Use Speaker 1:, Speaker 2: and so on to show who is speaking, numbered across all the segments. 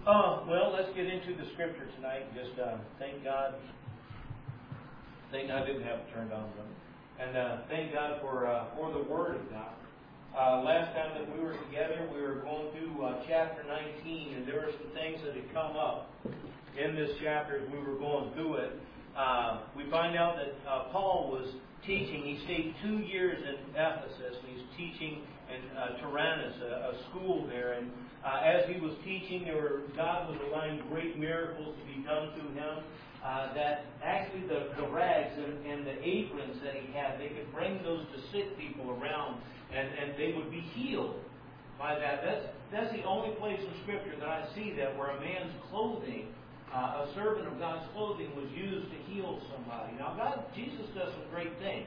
Speaker 1: Well, let's get into the scripture tonight. Just thank God. Thank God I didn't have it turned on, brother. And thank God for the Word of God. Last time that we were together, we were going through chapter 19, and there were some things that had come up in this chapter as we were going through it. We find out that Paul was teaching. He stayed 2 years in Ephesus, and he's teaching in Tyrannus, a school there. And as he was teaching, God was allowing great miracles to be done through him. That actually the rags and the aprons that he had, they could bring those to sick people around, and they would be healed by that. That's the only place in Scripture that I see that where a man's clothing, a servant of God's clothing, was used to heal somebody. Now, Jesus does some great things.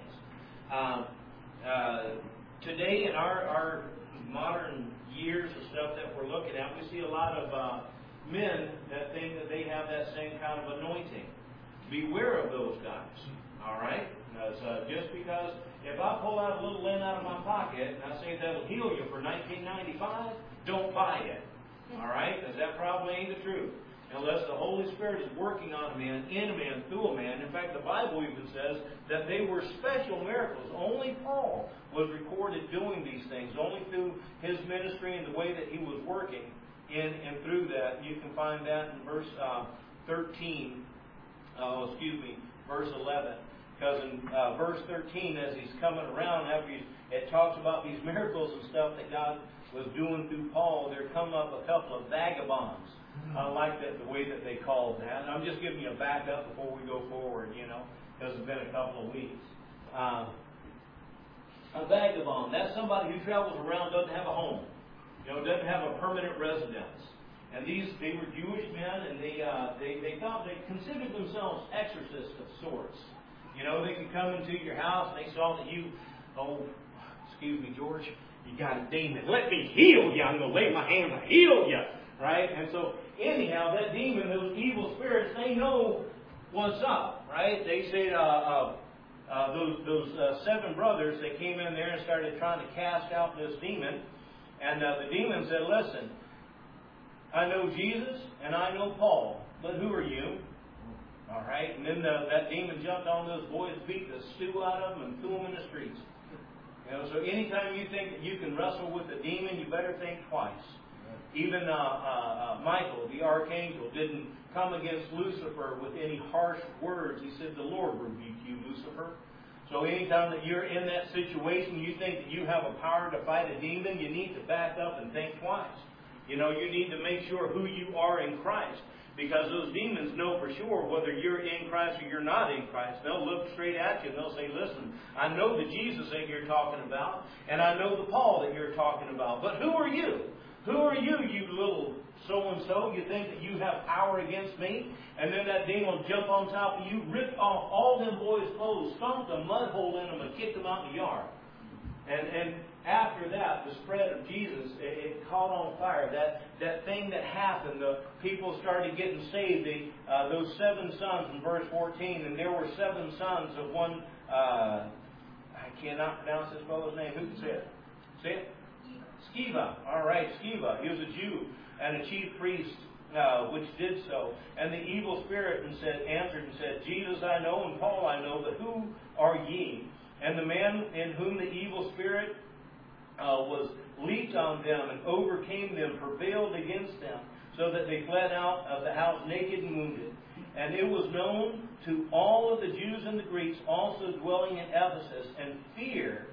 Speaker 1: Today, in our modern years and stuff that we're looking at, we see a lot of men that think that they have that same kind of anointing. Beware of those guys. All right? Just because if I pull out a little lint out of my pocket and I say that'll heal you for $19.95, don't buy it. All right? Because that probably ain't the truth. Unless the Holy Spirit is working on a man, in a man, through a man. In fact, the Bible even says that they were special miracles. Only Paul was recorded doing these things. Only through his ministry and the way that he was working in and through that. You can find that in verse 11. Because in verse 13, as he's coming around, after it talks about these miracles and stuff that God was doing through Paul, there come up a couple of vagabonds. I like that, the way that they called that. And I'm just giving you a backup before we go forward, because it's been a couple of weeks. A vagabond, that's somebody who travels around, doesn't have a home, doesn't have a permanent residence. And they were Jewish men, and they thought they considered themselves exorcists of sorts. They could come into your house and they saw that excuse me, George, you got a demon. Let me heal you. I'm going to lay my hands and heal you. Right? And so, anyhow, that demon, those evil spirits, they know what's up. Right? They said those 7 brothers, they came in there and started trying to cast out this demon. And the demon said, listen, I know Jesus and I know Paul, but who are you? All right? And then that demon jumped on those boys' feet, the stew out of them, and threw them in the streets. So anytime you think that you can wrestle with a demon, you better think twice. Even Michael, the archangel, didn't come against Lucifer with any harsh words. He said, the Lord rebuke you, Lucifer. So anytime that you're in that situation, you think that you have a power to fight a demon, you need to back up and think twice. You need to make sure who you are in Christ. Because those demons know for sure whether you're in Christ or you're not in Christ. They'll look straight at you and they'll say, listen, I know the Jesus that you're talking about, and I know the Paul that you're talking about. But who are you? Who are you, you little so-and-so? You think that you have power against me? And then that demon will jump on top of you, rip off all them boys' clothes, stomp a mud hole in them, and kick them out in the yard. And after that, the spread of Jesus, it caught on fire. That thing that happened, the people started getting saved. Those 7 sons in verse 14, and there were 7 sons of one, I cannot pronounce this fellow's name. Who can say it? Say it? Sceva. All right, Sceva. He was a Jew and a chief priest, which did so. And the evil spirit answered and said, Jesus I know, and Paul I know, but who are ye? And the man in whom the evil spirit was leaped on them and overcame them, prevailed against them, so that they fled out of the house naked and wounded. And it was known to all of the Jews and the Greeks also dwelling in Ephesus, and fear,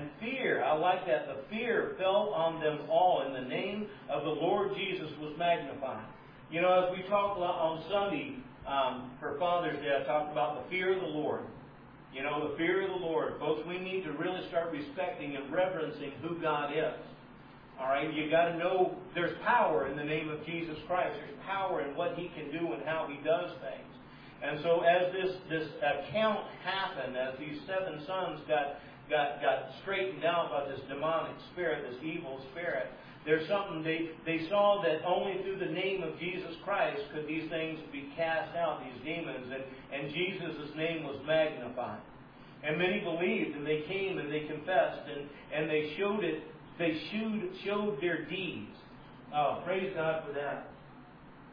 Speaker 1: I like that, the fear fell on them all, and the name of the Lord Jesus was magnified. As we talked on Sunday for Father's Day, I talked about the fear of the Lord. The fear of the Lord. Folks, we need to really start respecting and reverencing who God is. All right? You got to know there's power in the name of Jesus Christ. There's power in what He can do and how He does things. And so as this account happened, as these 7 sons got straightened out by this demonic spirit, this evil spirit, there's something they saw that only through the name of Jesus Christ could these things be cast out, these demons, and Jesus' name was magnified. And many believed, and they came and they confessed, and they showed their deeds. Oh, praise God for that.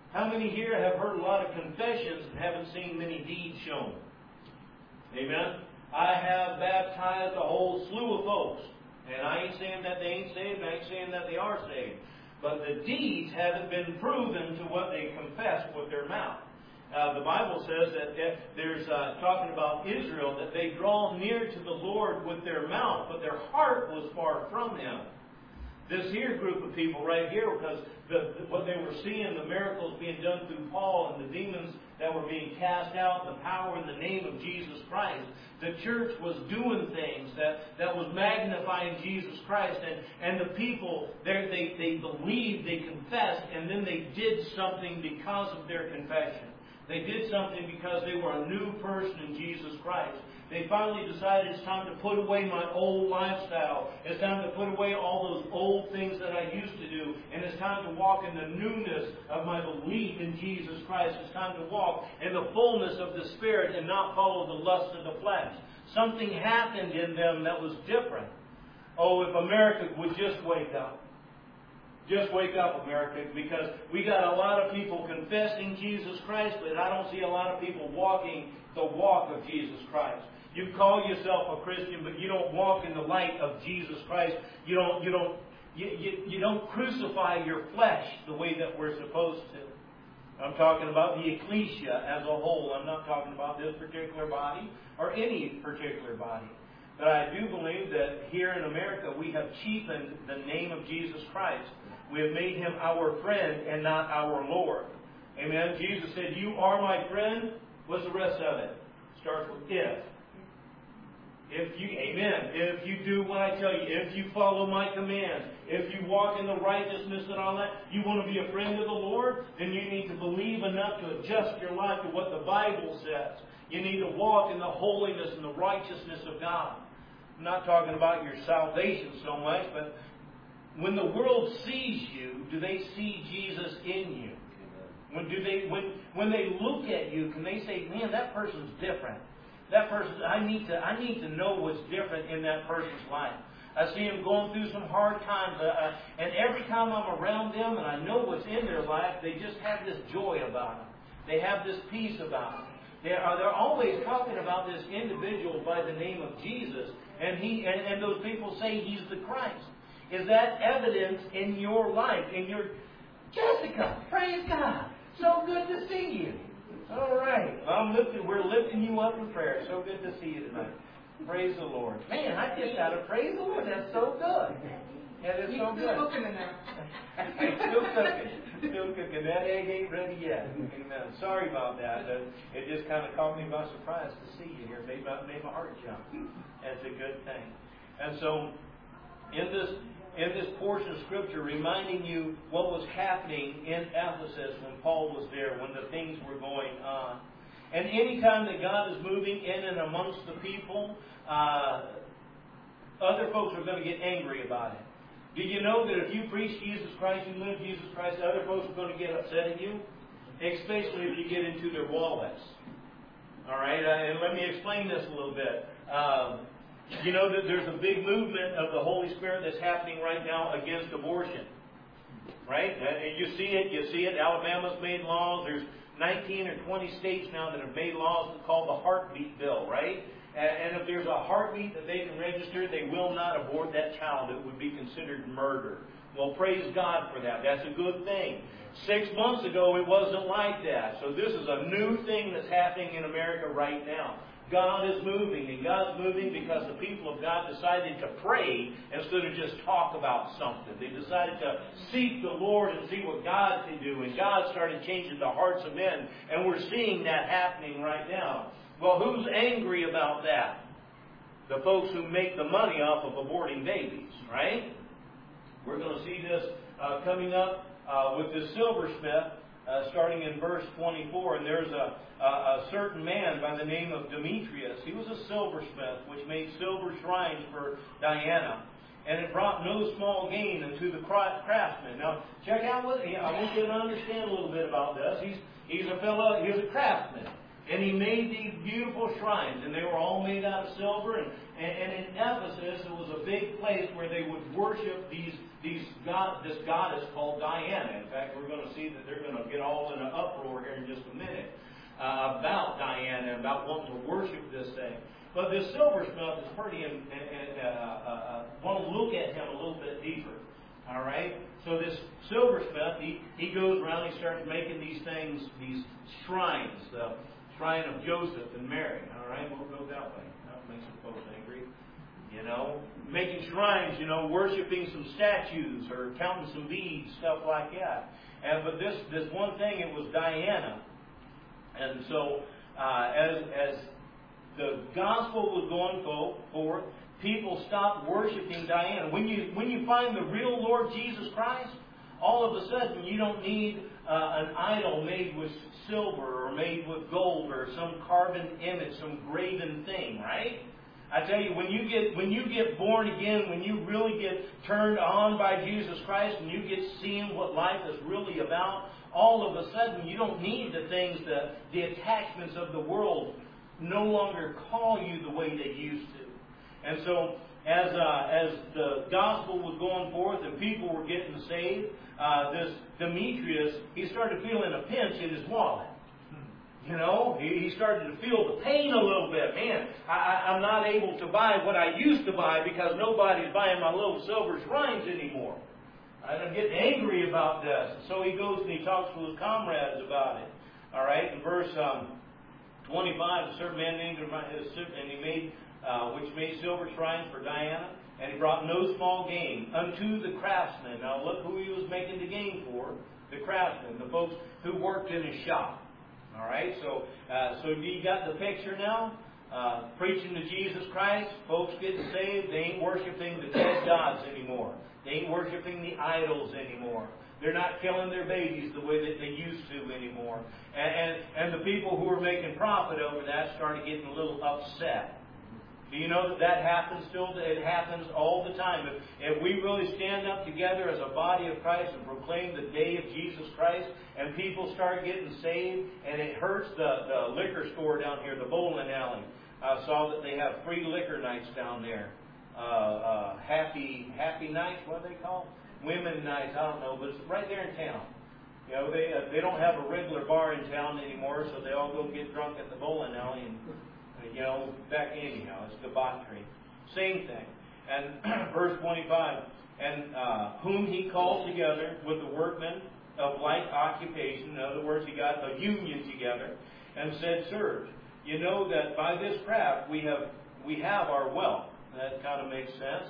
Speaker 1: How many here have heard a lot of confessions and haven't seen many deeds shown? Amen? I have baptized a whole slew of folks. And I ain't saying that they ain't saved, I ain't saying that they are saved. But the deeds haven't been proven to what they confess with their mouth. The Bible says that there's talking about Israel, that they draw near to the Lord with their mouth, but their heart was far from Him. This here group of people right here, because what they were seeing, the miracles being done through Paul and the demons that were being cast out, the power in the name of Jesus Christ, the church was doing things that was magnifying Jesus Christ, and the people, they believed, they confessed, and then they did something because of their confession. They did something because they were a new person in Jesus Christ. They finally decided it's time to put away my old lifestyle. It's time to put away all those old things that I used to do. And it's time to walk in the newness of my belief in Jesus Christ. It's time to walk in the fullness of the Spirit and not follow the lust of the flesh. Something happened in them that was different. Oh, if America would just wake up. Just wake up, America, because we got a lot of people confessing Jesus Christ, but I don't see a lot of people walking the walk of Jesus Christ. You call yourself a Christian, but you don't walk in the light of Jesus Christ. You don't crucify your flesh the way that we're supposed to. I'm talking about the ecclesia as a whole. I'm not talking about this particular body or any particular body. But I do believe that here in America we have cheapened the name of Jesus Christ. We have made Him our friend and not our Lord. Amen. Jesus said, "You are my friend." What's the rest of it? Starts with if. Amen. If you do what I tell you, if you follow my commands, if you walk in the righteousness and all that, you want to be a friend of the Lord, then you need to believe enough to adjust your life to what the Bible says. You need to walk in the holiness and the righteousness of God. I'm not talking about your salvation so much, but when the world sees you, do they see Jesus in you? When they look at you, can they say, "Man, that person's different. That person, I need to know what's different in that person's life. I see them going through some hard times, and every time I'm around them and I know what's in their life, they just have this joy about them. They have this peace about them. They're always talking about this individual by the name of Jesus, and those people say He's the Christ. Is that evidence in your life? Jessica, praise God. So good to see you. All right. Well, we're lifting you up in prayer. So good to see you tonight. Praise the Lord. Man, I just got to praise the Lord. That's so good. That is so good.
Speaker 2: Still cooking in there.
Speaker 1: Still cooking. Still cooking. That egg ain't ready yet. Amen. Sorry about that. It just kind of caught me by surprise to see you here. Made my heart jump. That's a good thing. And so, in this portion of Scripture, reminding you what was happening in Ephesus when Paul was there, when the things were going on. And anytime that God is moving in and amongst the people, other folks are going to get angry about it. Do you know that if you preach Jesus Christ, you live Jesus Christ, other folks are going to get upset at you? Especially if you get into their wallets. All right? And let me explain this a little bit. You know that there's a big movement of the Holy Spirit that's happening right now against abortion. Right? And you see it. Alabama's made laws. There's 19 or 20 states now that have made laws called the heartbeat bill, right? And if there's a heartbeat that they can register, they will not abort that child. It would be considered murder. Well, praise God for that. That's a good thing. 6 months ago, it wasn't like that. So this is a new thing that's happening in America right now. God is moving, and God's moving because the people of God decided to pray instead of just talk about something. They decided to seek the Lord and see what God can do, and God started changing the hearts of men, and we're seeing that happening right now. Well, who's angry about that? The folks who make the money off of aborting babies, right? We're going to see this coming up with this silversmith. Starting in verse 24, and there's a certain man by the name of Demetrius. He was a silversmith, which made silver shrines for Diana, and it brought no small gain unto the craftsman. Now, check out I want you to understand a little bit about this. He's a craftsman, and he made these beautiful shrines, and they were all made out of silver. And in Ephesus, it was a big place where they would worship this goddess called Diana. In fact, we're going to see that they're going to get all in uproar here in just a minute about Diana, about wanting to worship this thing. But this silversmith is pretty, want to look at him a little bit deeper. All right? So this silversmith, he goes around, he starts making these things, these shrines, the shrine of Joseph and Mary. All right? We'll go that way. That makes some folks angry. You know, making shrines, worshiping some statues or counting some beads, stuff like that. But this one thing, it was Diana. And so, as the gospel was going forth, people stopped worshiping Diana. When you find the real Lord Jesus Christ, all of a sudden you don't need an idol made with silver or made with gold or some carven image, some graven thing, right? I tell you, when you get born again, when you really get turned on by Jesus Christ, and you get seeing what life is really about, all of a sudden you don't need the things, the attachments of the world no longer call you the way they used to. And so, as the gospel was going forth and people were getting saved, this Demetrius, he started feeling a pinch in his wallet. He started to feel the pain a little bit. Man, I'm not able to buy what I used to buy because nobody's buying my little silver shrines anymore. I'm getting angry about this. So he goes and he talks to his comrades about it. All right, in verse 25, a certain man named him, and he made, which made silver shrines for Diana, and he brought no small gain unto the craftsmen. Now look who he was making the gain for: the craftsmen, the folks who worked in his shop. All right, so you got the picture now? Preaching to Jesus Christ, folks getting saved. They ain't worshiping the dead gods anymore. They ain't worshiping the idols anymore. They're not killing their babies the way that they used to anymore. And the people who were making profit over that started getting a little upset. Do you know that happens still? It happens all the time. If we really stand up together as a body of Christ and proclaim the day of Jesus Christ, and people start getting saved, and it hurts the liquor store down here, the bowling alley. I saw that they have free liquor nights down there. Happy nights, what do they call them? Women nights, I don't know, but it's right there in town. They don't have a regular bar in town anymore, so they all go get drunk at the bowling alley and back anyhow. It's debauchery. Same thing. And verse 25, and whom he called together with the workmen of like occupation. In other words, he got a union together and said, sirs, you know that by this craft we have our wealth. That kind of makes sense.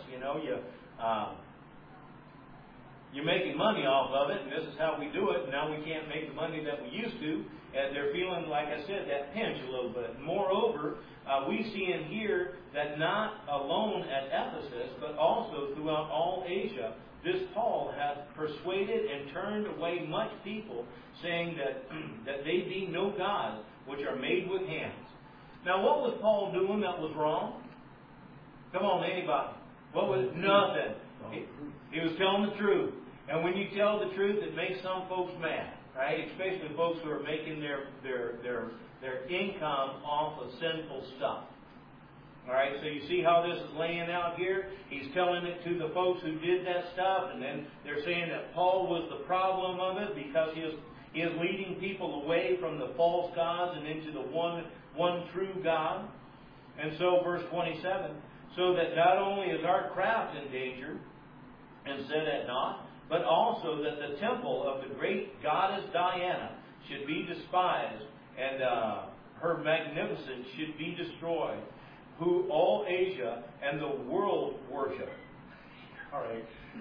Speaker 1: You're making money off of it, and this is how we do it. And now we can't make the money that we used to. And they're feeling, like I said, that pinch a little bit. Moreover, we see in here that not alone at Ephesus, but also throughout all Asia, this Paul hath persuaded and turned away much people, saying that they be no gods which are made with hands. Now, what was Paul doing that was wrong? Come on, anybody. What was nothing? He was telling the truth. And when you tell the truth, it makes some folks mad, right? Especially folks who are making their income off of sinful stuff. All right, so you see how this is laying out here? He's telling it to the folks who did that stuff, and then they're saying that Paul was the problem of it because he is leading people away from the false gods and into the one true God. And so, verse 27, so that not only is our craft in danger, and set at naught, but also that the temple of the great goddess Diana should be despised, and her magnificence should be destroyed, who all Asia and the world worship. All right.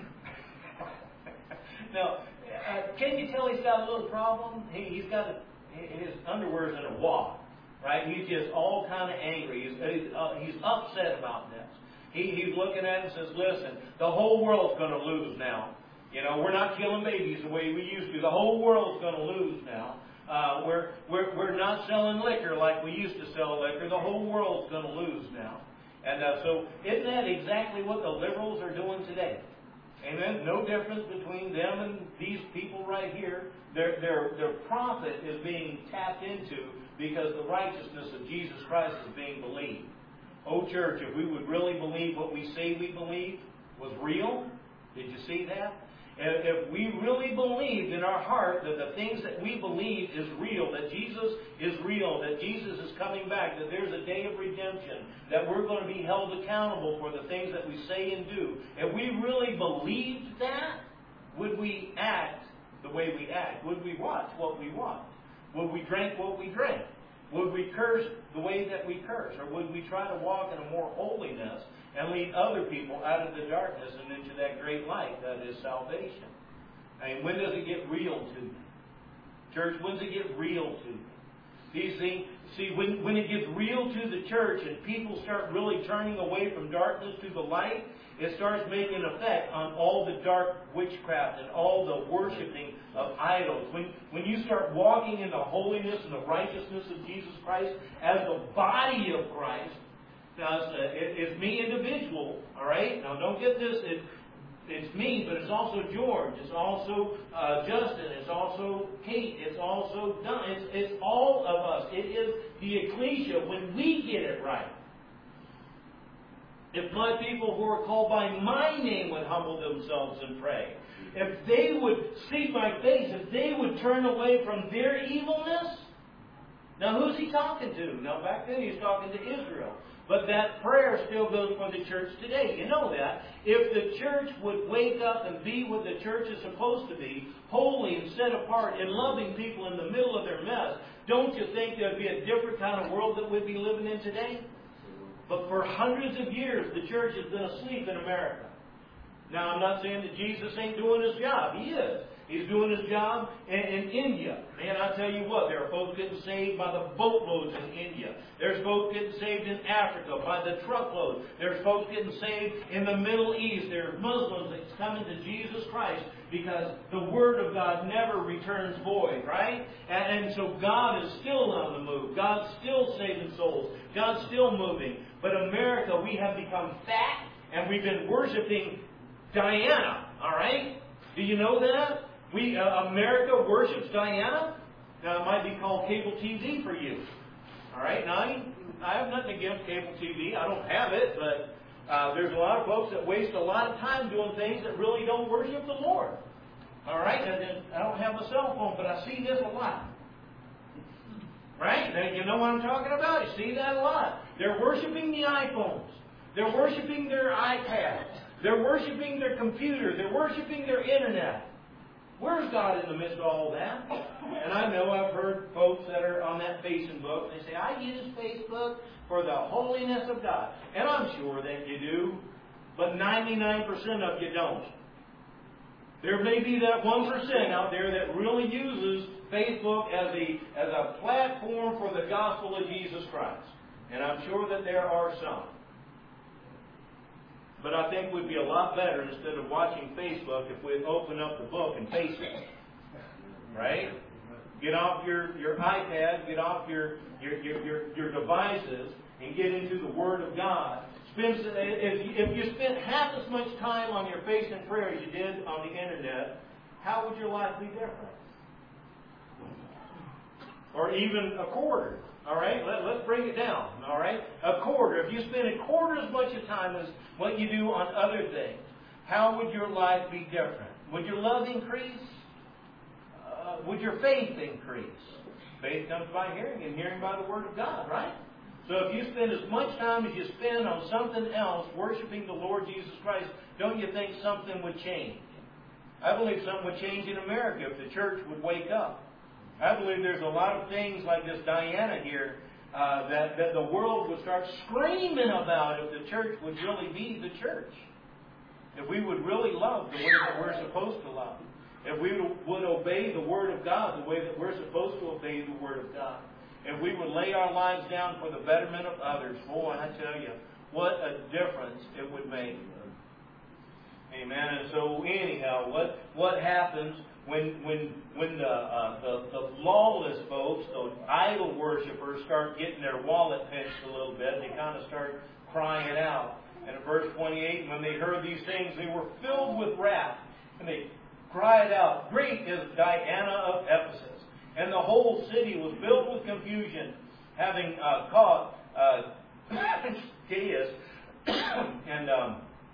Speaker 1: Now, can you tell he's got a little problem? He's got his underwear's in a wad, right? He's just all kind of angry. He's upset about this. He's looking at it and says, listen, the whole world's going to lose now. We're not killing babies the way we used to. The whole world's going to lose now. We're not selling liquor like we used to sell liquor. The whole world's going to lose now. And so isn't that exactly what the liberals are doing today? Amen? No difference between them and these people right here. Their profit is being tapped into because the righteousness of Jesus Christ is being believed. Oh, church, if we would really believe what we say we believe was real, did you see that? if we really believed in our heart that the things that we believe is real, that Jesus is real, that Jesus is coming back, that there's a day of redemption, that we're going to be held accountable for the things that we say and do, if we really believed that, would we act the way we act? Would we watch what we watch? Would we drink what we drink? Would we curse the way that we curse? Or would we try to walk in a more holiness and lead other people out of the darkness and into that great light that is salvation? I mean, when does it get real to me? Church, when does it get real to me? These things, see, when it gets real to the church and people start really turning away from darkness to the light, it starts making an effect on all the dark witchcraft and all the worshiping of idols. When you start walking in the holiness and the righteousness of Jesus Christ as the body of Christ, now it's me individual, all right? Now don't get this, it's me, but it's also George, it's also Justin, it's also Kate, it's also Don, it's all of us. It is the ecclesia when we get it right. If my people who are called by my name would humble themselves and pray, if they would seek my face, if they would turn away from their evilness. Now who's he talking to? Now back then he was talking to Israel. But that prayer still goes for the church today. You know that. If the church would wake up and be what the church is supposed to be, holy and set apart and loving people in the middle of their mess, don't you think there would be a different kind of world that we'd be living in today? But for hundreds of years, the church has been asleep in America. Now, I'm not saying that Jesus ain't doing his job. He is. He's doing his job in India. Man, I tell you what, there are folks getting saved by the boatloads in India. There's folks getting saved in Africa by the truckload. There's folks getting saved in the Middle East. There are Muslims that's coming to Jesus Christ because the Word of God never returns void, right? And so God is still on the move. God's still saving souls. God's still moving. But America, we have become fat and we've been worshiping Diana, all right? Do you know that? America worships Diana. Now, it might be called cable TV for you. All right? Now, I have nothing against cable TV. I don't have it, but there's a lot of folks that waste a lot of time doing things that really don't worship the Lord. All right? And I don't have a cell phone, but I see this a lot. Right? Now, you know what I'm talking about? You see that a lot. They're worshiping the iPhones. They're worshiping their iPads. They're worshiping their computer. They're worshiping their internet. Where's God in the midst of all that? And I know I've heard folks that are on that Facebook, they say, I use Facebook for the holiness of God. And I'm sure that you do, but 99% of you don't. There may be that 1% out there that really uses Facebook as a platform for the gospel of Jesus Christ. And I'm sure that there are some. But I think we'd be a lot better instead of watching Facebook if we'd open up the book and face it. Right? Get off your iPad, get off your devices, and get into the Word of God. If you spent half as much time on your face in prayer as you did on the internet, how would your life be different? Or even a quarter. All right, let's break it down. All right, a quarter. If you spend a quarter as much of time as what you do on other things, how would your life be different? Would your love increase? Would your faith increase? Faith comes by hearing, and hearing by the Word of God. Right. So if you spend as much time as you spend on something else, worshiping the Lord Jesus Christ, don't you think something would change? I believe something would change in America if the church would wake up. I believe there's a lot of things like this Diana here that the world would start screaming about if the church would really be the church. If we would really love the way that we're supposed to love. If we would obey the Word of God the way that we're supposed to obey the Word of God. If we would lay our lives down for the betterment of others. Boy, I tell you, what a difference it would make. Amen. And so anyhow, what happens when the lawless folks, those idol worshippers, start getting their wallet pinched a little bit, they kind of start crying out. And in verse 28, when they heard these things, they were filled with wrath, and they cried out, "Great is Diana of Ephesus." And the whole city was filled with confusion, having caught Gaius and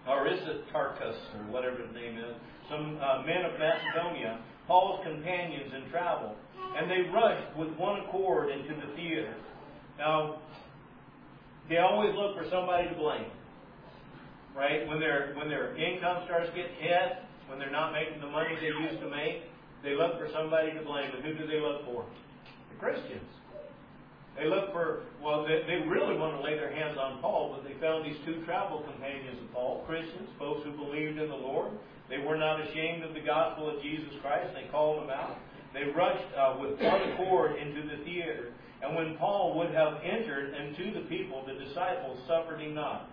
Speaker 1: Aristarchus, or whatever his name is, some men of Macedonia, Paul's companions in travel, and they rushed with one accord into the theater. Now, they always look for somebody to blame, right? When their income starts getting hit, when they're not making the money they used to make, they look for somebody to blame. And who do they look for? The Christians. They look for, they really want to lay their hands on Paul, but they found these two travel companions of Paul, Christians, folks who believed in the Lord. They were not ashamed of the gospel of Jesus Christ. They called them out. They rushed with one accord into the theater. And when Paul would have entered into the people, the disciples suffered him not.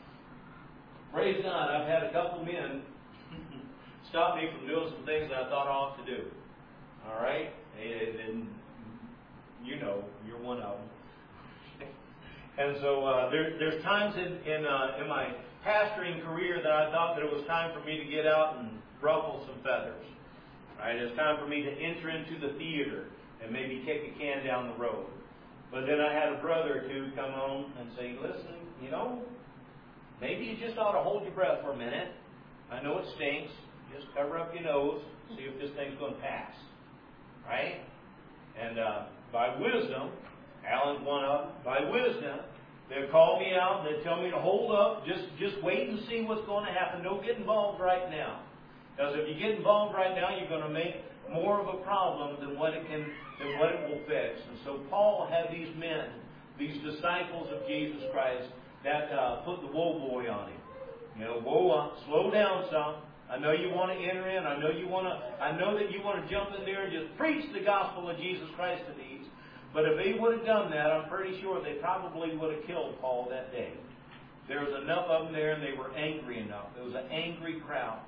Speaker 1: Praise God, I've had a couple men stop me from doing some things that I thought I ought to do. All right? And you know, you're one of them. And so there's times in my pastoring career that I thought that it was time for me to get out and ruffle some feathers. Right? It's time for me to enter into the theater and maybe kick a can down the road. But then I had a brother or two come on and say, listen, you know, maybe you just ought to hold your breath for a minute. I know it stinks. Just cover up your nose, see if this thing's going to pass. Right? And by wisdom, Alan's one of them, by wisdom, they'll call me out and they'll tell me to hold up, just wait and see what's going to happen. Don't get involved right now. Because if you get involved right now, you're going to make more of a problem than what it will fix. And so Paul had these men, these disciples of Jesus Christ, that put the woe boy on him. You know, whoa up, slow down some. I know you want to enter in. I know that you want to jump in there and just preach the gospel of Jesus Christ to these. But if they would have done that, I'm pretty sure they probably would have killed Paul that day. There was enough of them there, and they were angry enough. It was an angry crowd.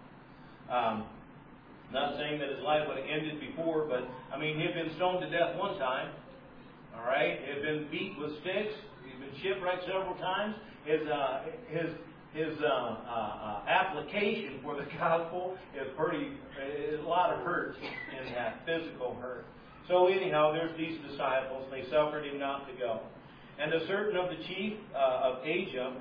Speaker 1: Not saying that his life would have ended before, but I mean, he had been stoned to death one time. All right, he had been beat with sticks. He'd been shipwrecked several times. His application for the gospel is a lot of hurt in that, physical hurt. So anyhow, there's these disciples. They suffered him not to go. And a certain of the chief of Asia,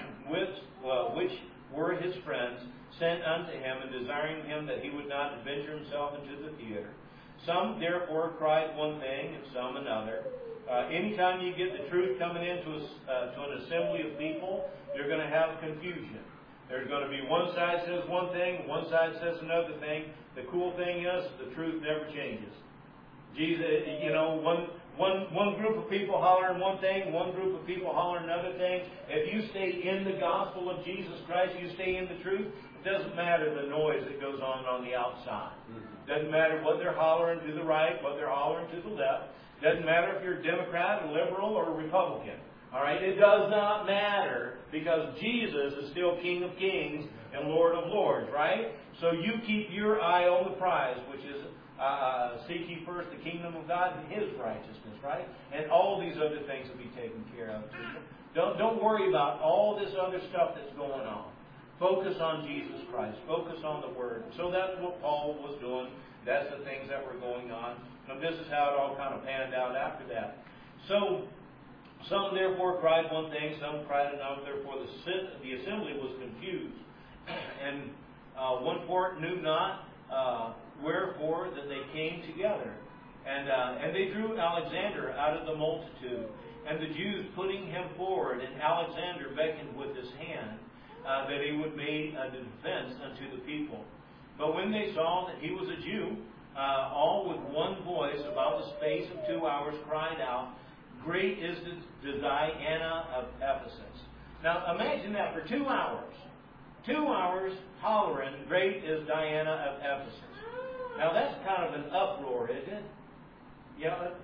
Speaker 1: which were his friends, sent unto him, and desiring him that he would not adventure himself into the theater. Some therefore cried one thing, and some another. Anytime you get the truth coming into to an assembly of people, you're going to have confusion. There's going to be one side says one thing, one side says another thing. The cool thing is, the truth never changes. Jesus, you know, one group of people hollering one thing, one group of people hollering another thing. If you stay in the gospel of Jesus Christ, you stay in the truth, it doesn't matter the noise that goes on the outside. Doesn't matter what they're hollering to the right, what they're hollering to the left. Doesn't matter if you're a Democrat, a liberal, or a Republican. All right, it does not matter, because Jesus is still King of Kings and Lord of Lords, right? So you keep your eye on the prize, which is seek ye first the kingdom of God and His righteousness, right? And all these other things will be taken care of. Don't worry about all this other stuff that's going on. Focus on Jesus Christ. Focus on the Word. So that's what Paul was doing. That's the things that were going on. And this is how it all kind of panned out after that. So some therefore cried one thing, some cried another. Therefore the assembly was confused. And one part knew not wherefore that they came together. And they drew Alexander out of the multitude. And the Jews putting him forward, and Alexander beckoned with his hand that he would make a defense unto the people. But when they saw that he was a Jew, all with one voice about the space of 2 hours cried out, Great is the Diana of Ephesus. Now imagine that for 2 hours. 2 hours hollering, Great is Diana of Ephesus. Now that's kind of an uproar, isn't it? Yeah, man.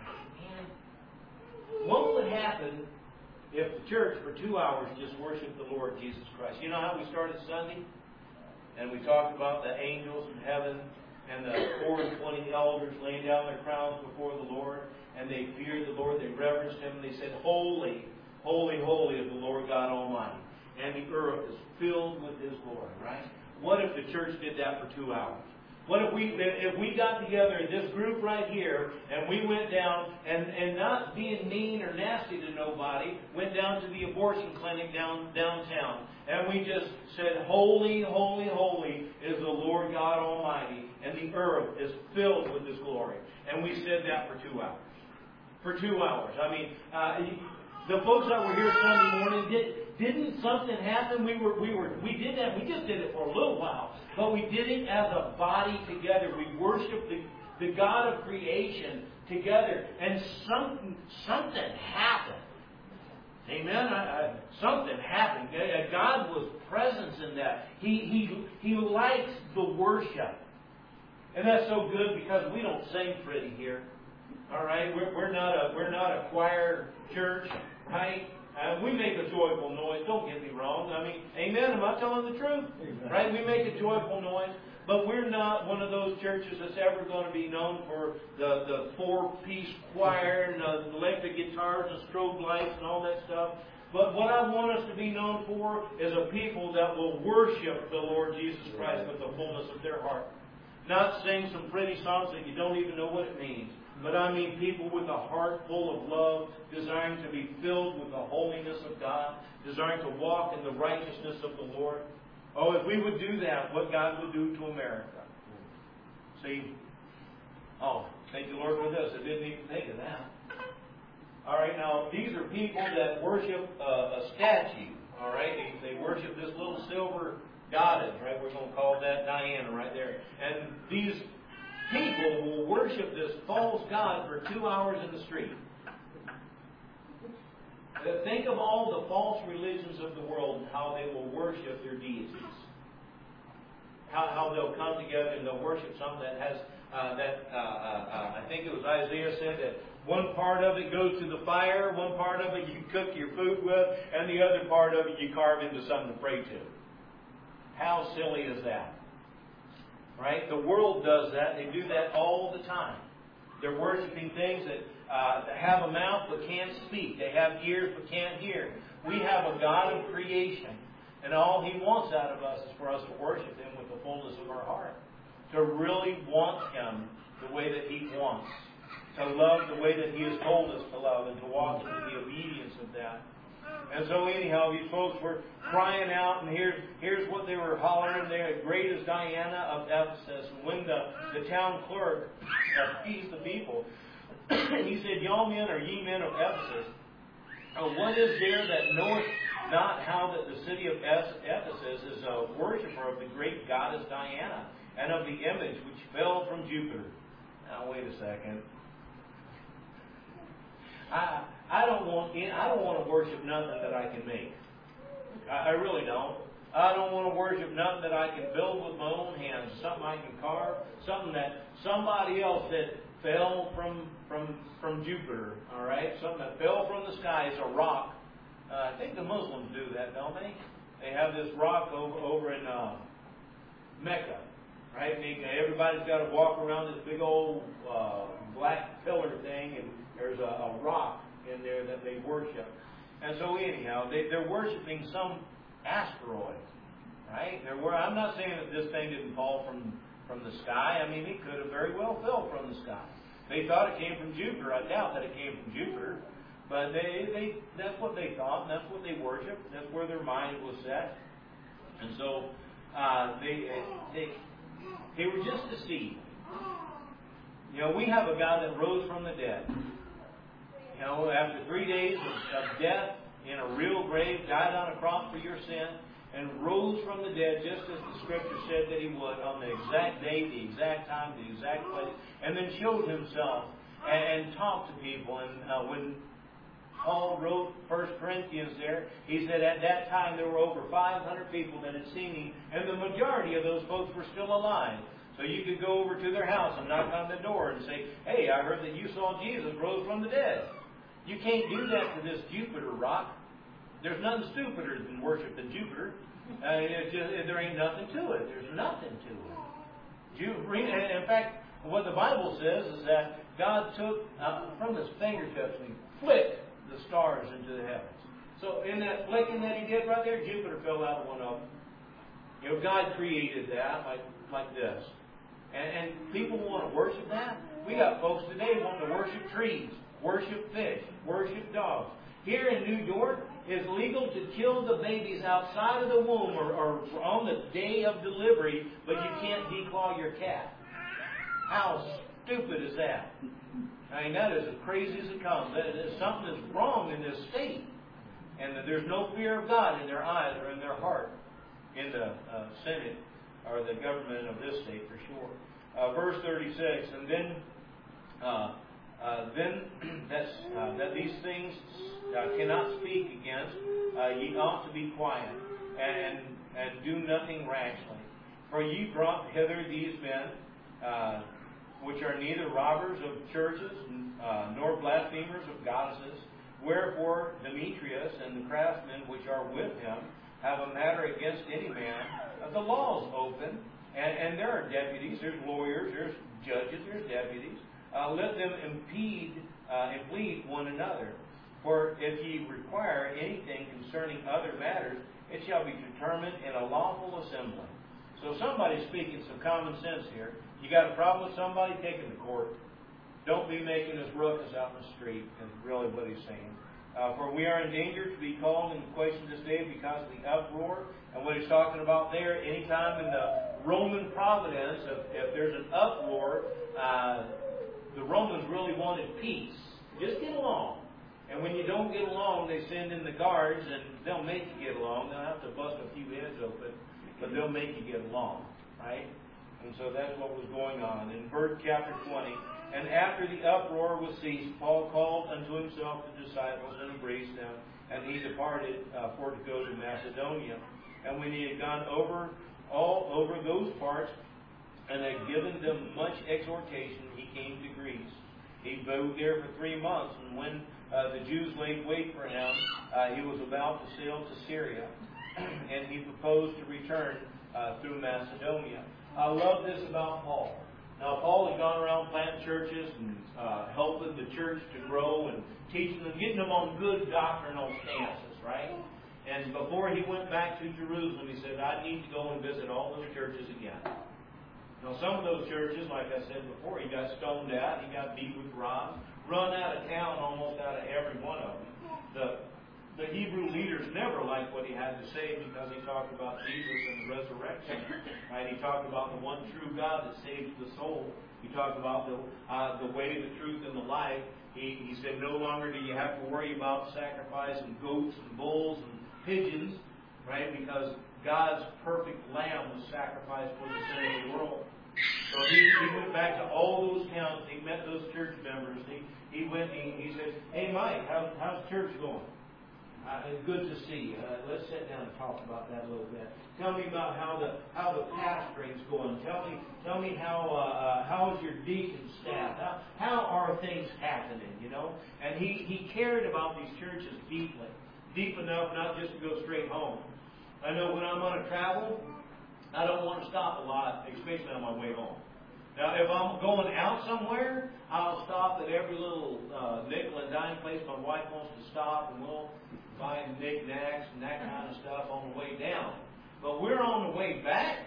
Speaker 1: What would happen if the church for 2 hours just worshiped the Lord Jesus Christ? You know how we started Sunday? And we talked about the angels from heaven and the 24 elders laying down their crowns before the Lord. And they feared the Lord, they reverenced Him, and they said, Holy, holy, holy is the Lord God Almighty. And the earth is filled with His glory, right? What if the church did that for 2 hours? What if we got together in this group right here and we went down and not being mean or nasty to nobody, went down to the abortion clinic downtown and we just said, "Holy, holy, holy is the Lord God Almighty, and the earth is filled with His glory." And we said that for 2 hours. For 2 hours. I mean, the folks that were here Sunday morning, didn't something happen? We did that. We just did it for a little while, but we did it as a body together. We worshiped the God of creation together, and something happened. Amen. Something happened. God was present in that. He likes the worship, and that's so good because we don't sing pretty here. All right, we're not a choir church, right? We make a joyful noise. Don't get me wrong. I mean, amen. Am I telling the truth? Amen. Right? We make a joyful noise, but we're not one of those churches that's ever going to be known for the 4-piece choir and the electric guitars and strobe lights and all that stuff. But what I want us to be known for is a people that will worship the Lord Jesus Christ with the fullness of their heart. Not sing some pretty songs that you don't even know what it means. But I mean people with a heart full of love, desiring to be filled with the holiness of God, desiring to walk in the righteousness of the Lord. Oh, if we would do that, what God would do to America. See? Oh, thank you, Lord, for this. I didn't even think of that. All right, now, these are people that worship a statue. All right? They worship this little silver goddess, right? We're going to call that Diana right there. And these people will worship this false god for 2 hours in the street. Think of all the false religions of the world and how they will worship their deities. How they'll come together and they'll worship something that has I think it was Isaiah said that one part of it goes to the fire, one part of it you cook your food with, and the other part of it you carve into something to pray to. How silly is that? Right? The world does that. They do that all the time. They're worshiping things that have a mouth but can't speak. They have ears but can't hear. We have a God of creation. And all He wants out of us is for us to worship Him with the fullness of our heart. To really want Him the way that He wants. To love the way that He has told us to love and to walk into the obedience of that. And so anyhow, these folks were crying out, and here's what they were hollering there. Great is Diana of Ephesus. And when the town clerk appeased the people, he said, "Y'all men are ye men of Ephesus. What is there that knoweth not how that the city of Ephesus is a worshiper of the great goddess Diana, and of the image which fell from Jupiter?" Now wait a second. I don't want to worship nothing that I can make. I really don't. I don't want to worship nothing that I can build with my own hands, something I can carve, something that somebody else that fell from Jupiter. All right, something that fell from the sky is a rock. I think the Muslims do that, don't they? They have this rock over in Mecca, right? Everybody's got to walk around this big old black pillar thing, and there's a rock in there that they worship. And so anyhow, they're worshiping some asteroid, right? I'm not saying that this thing didn't fall from the sky. I mean, it could have very well fell from the sky. They thought it came from Jupiter. I doubt that it came from Jupiter. But that's what they thought, and that's what they worshiped. That's where their mind was set. And so they were just deceived. You know, we have a God that rose from the dead. You know, after 3 days of death in a real grave, died on a cross for your sin, and rose from the dead just as the Scripture said that He would, on the exact day, the exact time, the exact place, and then showed Himself and talked to people. And when Paul wrote 1 Corinthians there, he said at that time there were over 500 people that had seen Him, and the majority of those folks were still alive. So you could go over to their house and knock on the door and say, "Hey, I heard that you saw Jesus rose from the dead." You can't do that to this Jupiter rock. There's nothing stupider than worshiping Jupiter. There ain't nothing to it. There's nothing to it. In fact, what the Bible says is that God took from His fingertips and He flicked the stars into the heavens. So in that flicking that He did right there, Jupiter fell out of one of them. You know, God created that like this. And people want to worship that. We got folks today wanting to worship trees, worship fish, worship dogs. Here in New York, it's legal to kill the babies outside of the womb or on the day of delivery, but you can't declaw your cat. How stupid is that? I mean, that is as crazy as it comes. Something is wrong in this state. And there's no fear of God in their eyes or in their heart in the Senate or the government of this state for sure. Verse 36, and then that these things cannot speak against, ye ought to be quiet and do nothing rashly. For ye brought hither these men, which are neither robbers of churches, nor blasphemers of goddesses. Wherefore Demetrius and the craftsmen which are with him have a matter against any man. The law is open, and there are deputies, there's lawyers, there's judges, there's deputies. Let them impede and plead one another. For if ye require anything concerning other matters, it shall be determined in a lawful assembly. So somebody's speaking some common sense here. You got a problem with somebody, take him to court. Don't be making this ruckus out in the street, is really what he's saying. For we are in danger to be called into question this day because of the uproar. And what he's talking about there, anytime in the Roman providence, if there's an uproar, the Romans really wanted peace. Just get along. And when you don't get along, they send in the guards, and they'll make you get along. They'll have to bust a few heads open, but they'll make you get along, right? And so that's what was going on. In chapter 20, and after the uproar was ceased, Paul called unto himself the disciples and embraced them, and he departed for to go to Macedonia. And when he had gone all over those parts, and had given them much exhortation, he came to Greece. He abode there for 3 months, and when the Jews laid wait for him, he was about to sail to Syria, and he proposed to return through Macedonia. I love this about Paul. Now, Paul had gone around planting churches and helping the church to grow and teaching them, getting them on good doctrinal stances, right? And before he went back to Jerusalem, he said, I need to go and visit all those churches again. Now, some of those churches, like I said before, he got stoned out, he got beat with rods, run out of town almost out of every one of them. The Hebrew leaders never liked what he had to say because he talked about Jesus and the resurrection. Right? He talked about the one true God that saves the soul. He talked about the way, the truth, and the life. He said no longer do you have to worry about sacrificing goats and bulls and pigeons, right? Because God's perfect lamb was sacrificed for the sin of the world. So he went back to all those towns. He met those church members. He went and he said, hey, Mike, how's church going? Good to see you. Let's sit down and talk about that a little bit. Tell me about how the pastoring's going. Tell me how is your deacon staff? How are things happening? You know. And he cared about these churches deeply, deep enough not just to go straight home. I know when I'm on a travel, I don't want to stop a lot, especially on my way home. Now, if I'm going out somewhere, I'll stop at every little nickel and dime place my wife wants to stop, and we'll buy knickknacks and that kind of stuff on the way down. But we're on the way back.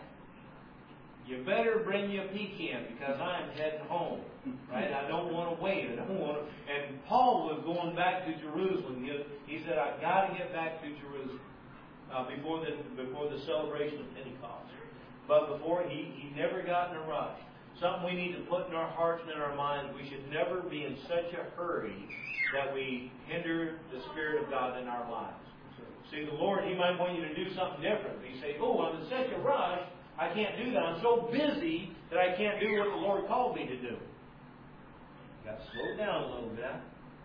Speaker 1: You better bring you a pecan because I'm heading home. Right? I don't want to wait. I don't want to. And Paul was going back to Jerusalem. He said, "I got to get back to Jerusalem before the celebration of Pentecost." But before he never got in a rush. Something we need to put in our hearts and in our minds. We should never be in such a hurry that we hinder the Spirit of God in our lives. See, the Lord, He might want you to do something different. But you say, oh, I'm in such a rush, I can't do that. I'm so busy that I can't do what the Lord called me to do. You've got to slow down a little bit.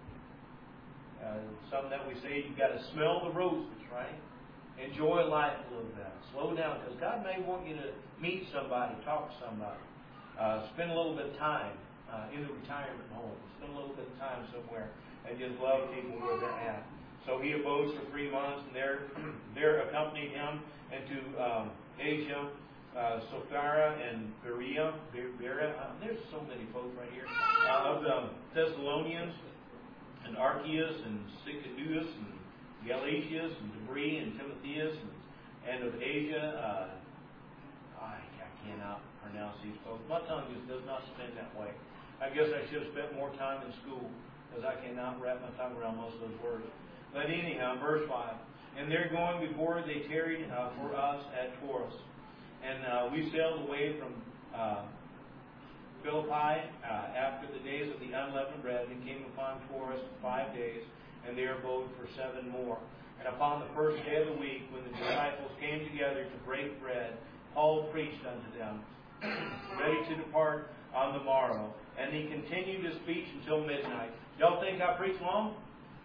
Speaker 1: Something that we say, you've got to smell the roses, right? Enjoy life a little bit. Slow down, because God may want you to meet somebody, talk to somebody. Spend a little bit of time in the retirement home. Spend a little bit of time somewhere and just love people where they're at. So he abodes for 3 months, and there accompanied him into Asia, Sophia and Berea. There's so many folks right here. Of the Thessalonians, and Archias, and Sychaeus, and Galatius, and Debris, and Timotheus, and of Asia, I cannot pronounce pronounce these folks. My tongue just does not spin that way. I guess I should have spent more time in school, because I cannot wrap my tongue around most of those words. But anyhow, verse 5. And they're going before they tarried for us at Taurus. And we sailed away from Philippi after the days of the unleavened bread, and came upon Taurus 5 days, and there abode for 7 more. And upon the first day of the week, when the disciples came together to break bread, Paul preached unto them, ready to depart on the morrow. And he continued his speech until midnight. Y'all think I preached long?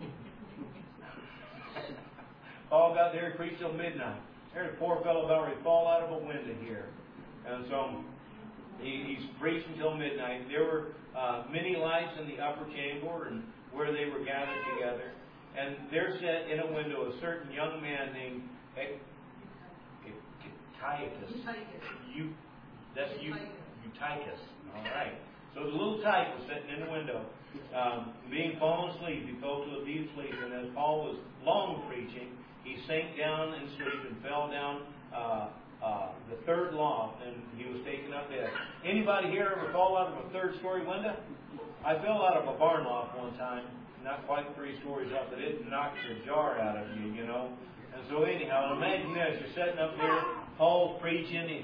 Speaker 1: Paul got there and preached till midnight. There's a poor fellow about ready to fall out of a window here. And so he's preached until midnight. There were many lights in the upper chamber and where they were gathered together. And there sat in a window a certain young man named Eutychus. That's Eutychus. All right. So the little tyke was sitting in the window. Being fallen asleep, he fell to a deep sleep. And as Paul was long preaching, he sank down in sleep and fell down the third loft, and he was taken up dead. Anybody here ever fall out of a third-story window? I fell out of a barn loft one time, not quite 3 stories up, but it knocked the jar out of you, you know. And so anyhow, imagine this. You're sitting up there, Paul's preaching, this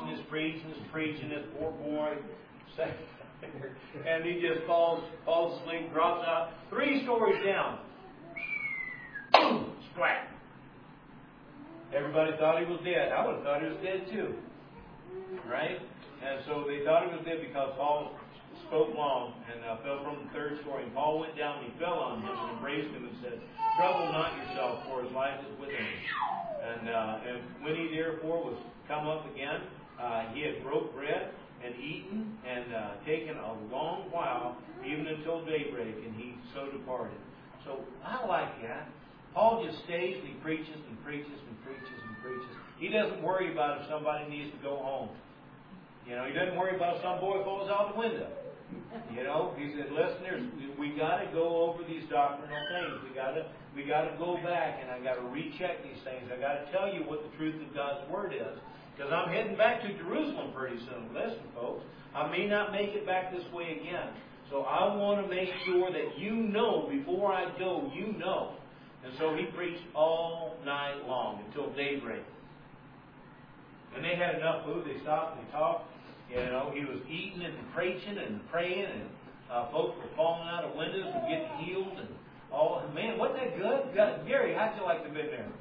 Speaker 1: poor boy, and he just falls asleep, drops out 3 stories down. Boom! Splat! Everybody thought he was dead. I would have thought he was dead too. Right? And so they thought he was dead because Paul spoke long and fell from the 3rd story. And Paul went down and he fell on him and embraced him and said, "Trouble not yourself, for his life is within him." And when he therefore was come up again, he had broke bread and eaten and taken a long while, even until daybreak, and he so departed. So I like that. Paul just stays and he preaches and preaches and preaches and preaches. He doesn't worry about if somebody needs to go home. You know, he doesn't worry about if some boy falls out the window. You know, he said, "Listen, we got to go over these doctrinal things. We got to go back, and I got to recheck these things. I got to tell you what the truth of God's word is, because I'm heading back to Jerusalem pretty soon. Listen, folks, I may not make it back this way again. So I want to make sure that you know before I go, you know." And so he preached all night long until daybreak. And they had enough food. They stopped and they talked. You know, he was eating and preaching and praying, and folks were falling out of windows and getting healed and all. Man, wasn't that good? Gary, how'd you like to have been there?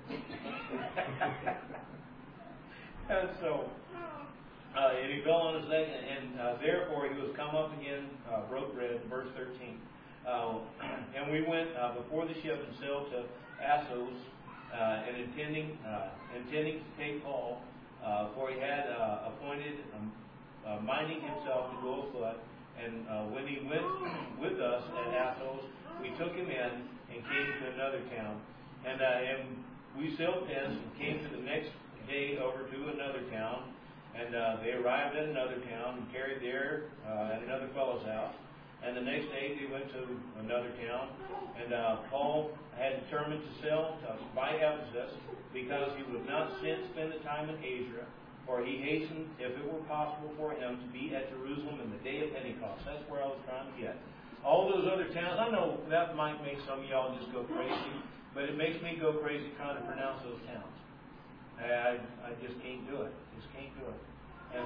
Speaker 1: And so, and he fell on his leg, and therefore he was come up again, broke bread, verse 13. And we went before the ship and sailed to Assos, and intending to take Paul, for he had appointed, minding himself to go afoot. And when he went with us at Assos, we took him in and came to another town. And we sailed thence and came to the next day over to another town. And they arrived at another town and carried there at another fellow's house. And the next day they went to another town. And Paul had determined to sail by Ephesus, because he would not spend the time in Asia, for he hastened, if it were possible for him, to be at Jerusalem in the day of Pentecost. That's where I was trying to get. All those other towns, I know that might make some of y'all just go crazy, but it makes me go crazy trying to pronounce those towns. I just can't do it. Just can't do it. And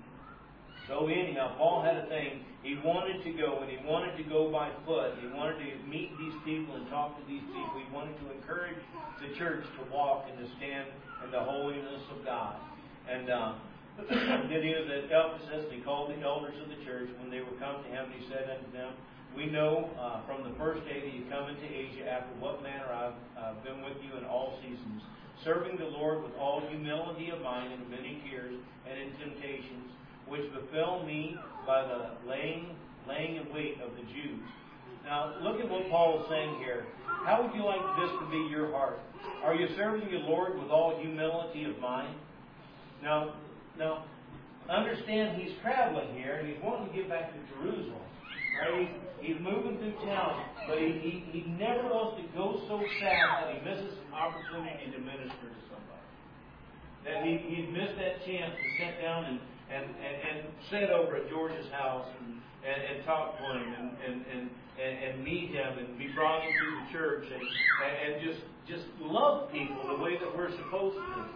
Speaker 1: so anyhow, Paul had a thing. He wanted to go, and he wanted to go by foot. He wanted to meet these people and talk to these people. He wanted to encourage the church to walk and to stand in the holiness of God. And then he was at Ephesus, and he called the elders of the church. When they were come to him, he said unto them, "We know from the first day that you come into Asia, after what manner I've been with you in all seasons, serving the Lord with all humility of mind and many tears and in temptations, which befell me by the laying in wait of the Jews." Now, look at what Paul is saying here. How would you like this to be your heart? Are you serving the Lord with all humility of mind? Now, understand he's traveling here, and he's wanting to get back to Jerusalem. Right? He's moving through town, but he never wants to go so fast that he misses an opportunity to minister to somebody. That he'd missed that chance to sit down and sit over at George's house and talk to him and meet him and be brought into the church and just love people the way that we're supposed to.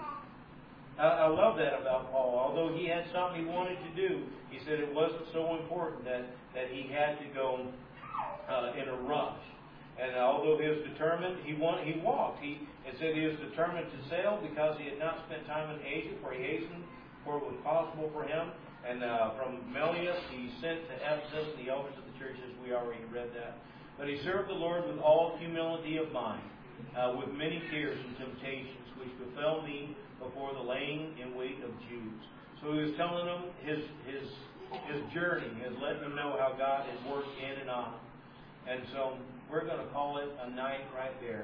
Speaker 1: I love that about Paul. Although he had something he wanted to do, he said it wasn't so important that he had to go in a rush. And although he was determined, he walked. He said he was determined to sail because he had not spent time in Asia, for he hastened, for it was possible for him. And from Melius he sent to Ephesus the elders of the churches. We already read that. But he served the Lord with all humility of mind, with many tears and temptations, which befell me before the laying in wait of Jews. So he was telling them his journey, has letting them know how God has worked in and on. And so we're going to call it a night right there.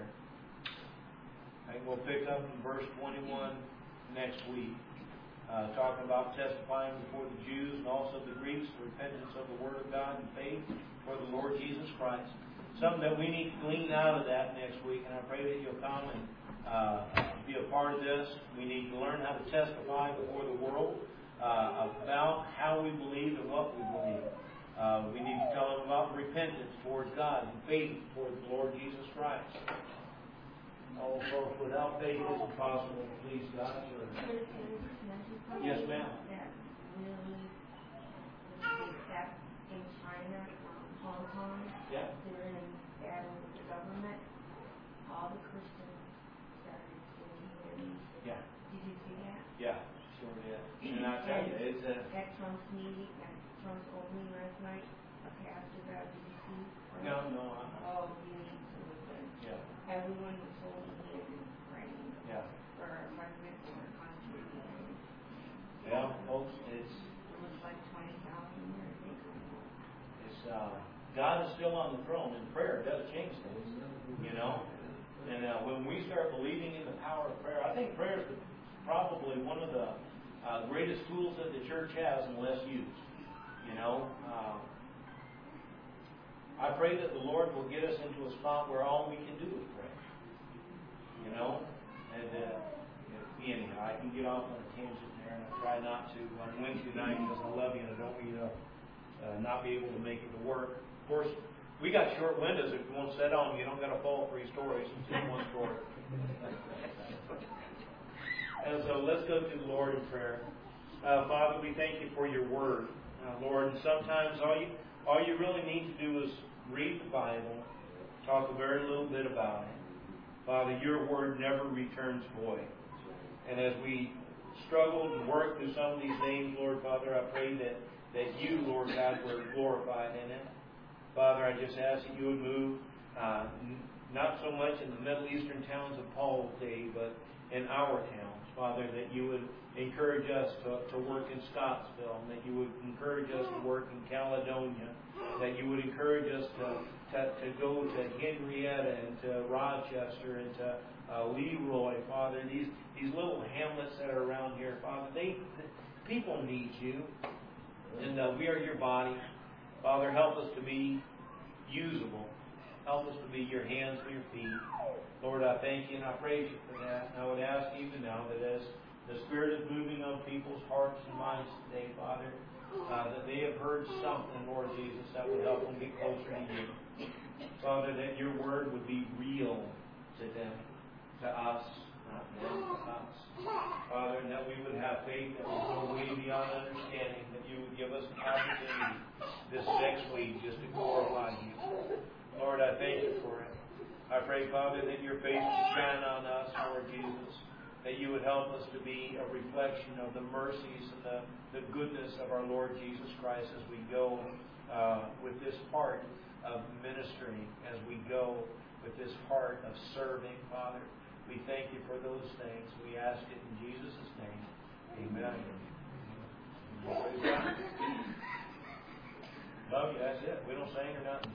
Speaker 1: I think we'll pick up in verse 21 next week, talking about testifying before the Jews and also the Greeks, the repentance of the Word of God and faith for the Lord Jesus Christ. Something that we need to glean out of that next week, and I pray that you'll come and be a part of this. We need to learn how to testify before the world about how we believe and what we believe. We need to tell them about repentance towards God and faith towards the Lord Jesus Christ. Oh, folks, without faith it's impossible to please God. Yes, ma'am.
Speaker 2: That really except in China, Hong Kong,
Speaker 1: Yeah.
Speaker 2: they're in battle with the government. All the Christians started singing hymns.
Speaker 1: Yeah.
Speaker 2: Did you see that?
Speaker 1: Yeah, sure did. And I tell you, it's a...
Speaker 2: At Trump's meeting, at Trump's opening last night, a pastor got, did you see?
Speaker 1: No.
Speaker 2: Oh, you need to listen.
Speaker 1: Yeah.
Speaker 2: Everyone was holding hands and praying
Speaker 1: Yeah.
Speaker 2: for our president and our country.
Speaker 1: Yeah, folks, it's
Speaker 2: It was like 20,000 there, I think.
Speaker 1: God is still on the throne, and prayer does change things, you know. And when we start believing in the power of prayer, I think prayer is probably one of the greatest tools that the church has and less used. You know, I pray that the Lord will get us into a spot where all we can do is pray. You know, and anyhow, I can get off on a tangent there, and I try not to on Wednesday night because I love you and I don't want you to not be able to make it to work. Of course, we got short windows. If you won't sit on, you don't got to follow 3 stories. It's just one story. And so let's go to the Lord in prayer. Father, we thank you for your word, Lord. And sometimes all you really need to do is read the Bible, talk a very little bit about it. Father, your word never returns void. And as we struggle and work through some of these names, Lord, Father, I pray that you, Lord God, were glorified in it. Father, I just ask that you would move, not so much in the Middle Eastern towns of Paul's day, but in our towns. Father, that you would encourage us to work in Scottsville, and that you would encourage us to work in Caledonia, that you would encourage us to go to Henrietta and to Rochester and to Leroy, Father. These little hamlets that are around here, Father, people need you, and we are your body. Father, help us to be usable. Help us to be your hands and your feet. Lord, I thank you and I praise you for that. And I would ask even now that as the Spirit is moving on people's hearts and minds today, Father, that they have heard something, Lord Jesus, that would help them get closer to you. Father, that your word would be real to them, to us, not them, to us. Father, and that we would have faith that would go way beyond understanding, that you would give us an opportunity this next week just to glorify you. Lord, I thank you for it. I pray, Father, that your face would shine on us, Lord Jesus, that you would help us to be a reflection of the mercies and the goodness of our Lord Jesus Christ as we go with this heart of ministering, as we go with this heart of serving, Father. We thank you for those things. We ask it in Jesus' name. Amen. Love you. That's it. We don't sing or nothing.